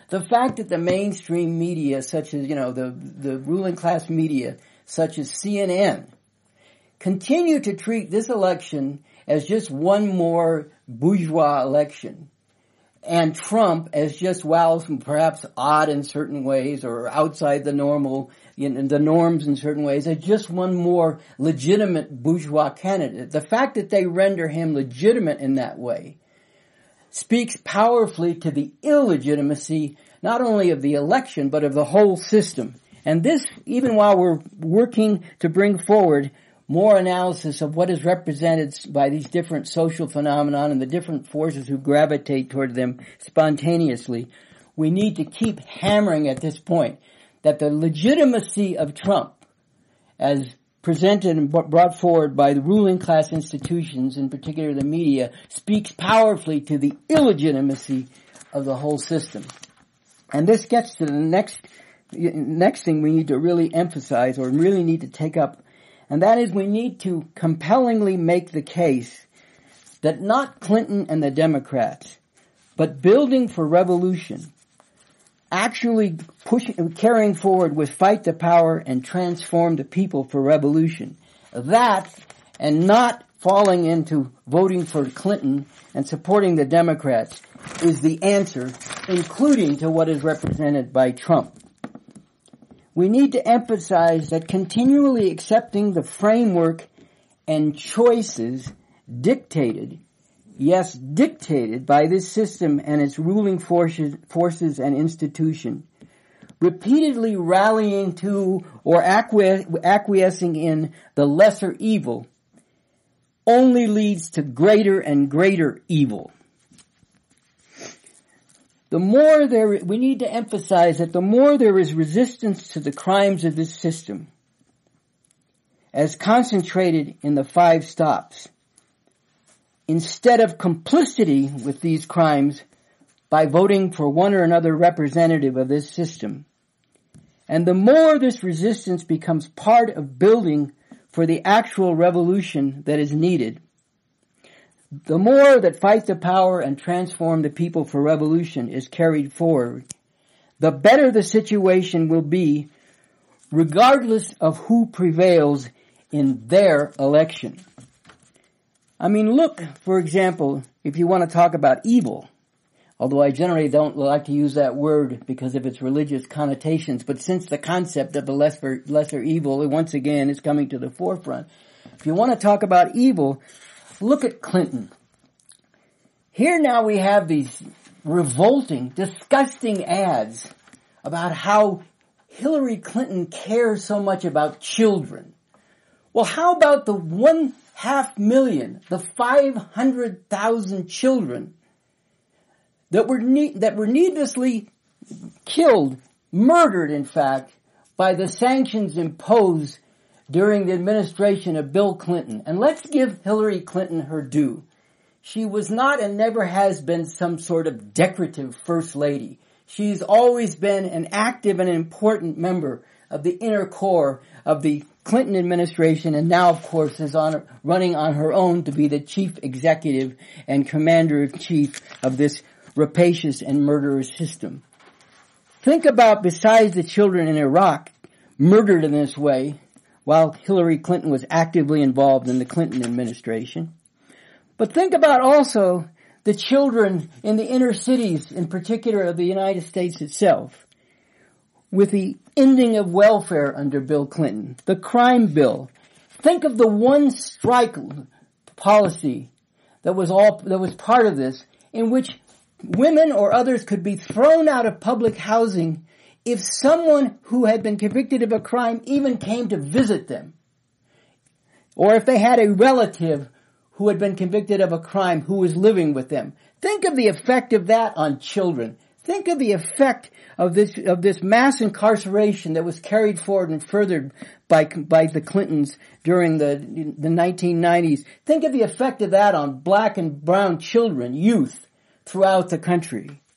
The fact that the mainstream media, such as, the ruling class media, such as CNN, continue to treat this election as just one more bourgeois election, and Trump as just, perhaps odd in certain ways or outside the normal, the norms in certain ways, as just one more legitimate bourgeois candidate. The fact that they render him legitimate in that way speaks powerfully to the illegitimacy not only of the election, but of the whole system. And this, even while we're working to bring forward more analysis of what is represented by these different social phenomena and the different forces who gravitate toward them spontaneously, we need to keep hammering at this point that the legitimacy of Trump, as presented and brought forward by the ruling class institutions, in particular the media, speaks powerfully to the illegitimacy of the whole system. And this gets to the next thing we need to really emphasize, or really need to take up, and that is we need to compellingly make the case that not Clinton and the Democrats, but building for revolution, actually carrying forward with Fight the Power and Transform the People for Revolution. That, and not falling into voting for Clinton and supporting the Democrats, is the answer, including to what is represented by Trump. We need to emphasize that continually accepting the framework and choices dictated by this system and its ruling forces and institution, repeatedly rallying to or acquiescing in the lesser evil, only leads to greater and greater evil. We need to emphasize that the more there is resistance to the crimes of this system, as concentrated in the 5 stops, instead of complicity with these crimes by voting for one or another representative of this system, and the more this resistance becomes part of building for the actual revolution that is needed, the more that Fight the Power and Transform the People for Revolution is carried forward, the better the situation will be, regardless of who prevails in their election. I mean, look, for example, if you want to talk about evil, although I generally don't like to use that word because of its religious connotations, but since the concept of the lesser evil, once again, is coming to the forefront. If you want to talk about evil, look at Clinton. Here now we have these revolting, disgusting ads about how Hillary Clinton cares so much about children. Well, how about the 500,000, the 500,000 children that were needlessly killed, murdered, in fact, by the sanctions imposed during the administration of Bill Clinton? And let's give Hillary Clinton her due. She was not and never has been some sort of decorative first lady. She's always been an active and important member of the inner core of the Clinton administration, and now, of course, is running on her own to be the chief executive and commander-in-chief of this rapacious and murderous system. Think about, besides the children in Iraq murdered in this way, while Hillary Clinton was actively involved in the Clinton administration. But think about also the children in the inner cities, in particular of the United States itself, with the ending of welfare under Bill Clinton, the crime bill. Think of the one strike policy that was part of this, in which women or others could be thrown out of public housing if someone who had been convicted of a crime even came to visit them, or if they had a relative who had been convicted of a crime who was living with them. Think of the effect of that on children. Think of the effect of this mass incarceration that was carried forward and furthered by the Clintons during the 1990s. Think of the effect of that on black and brown children, youth, throughout the country.